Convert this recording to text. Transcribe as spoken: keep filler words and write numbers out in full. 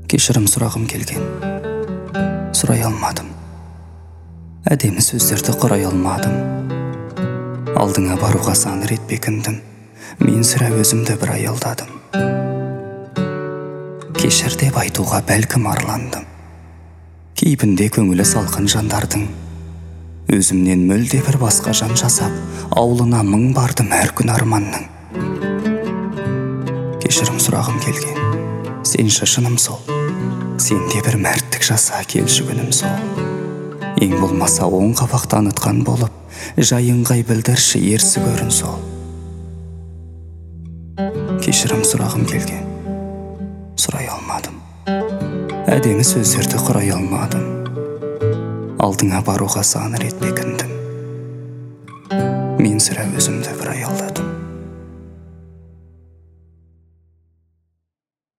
Кешірім сұрағым келген, сұрай алмадым. Әдемі сөздерді құрай алмадым. Алдыңа баруға сан рет бекіндім. Мен сірә өзімді бір аялдадым. Кешір деп айтуға бәлкім арландым. Кейпінде көңілі салқын жандардың өзімнен мүлде бір басқа жан жасап, аулына мың бардым әр күн арманның. Кешірім сұрағым келген, сен шышыным сол, сенде бір мәрттік жаса келші күнім сол. Ең болмаса оң қабақ танытқан болып, жайыңғай білдірші ерсі көрін сол. Кешірім сұрағым келген, сұрай алмадым. Әдемі сөздерді құрай алмадым. Алдыңа баруға сан рет бекіндім. Мен сірә өзімді бір аялдадым.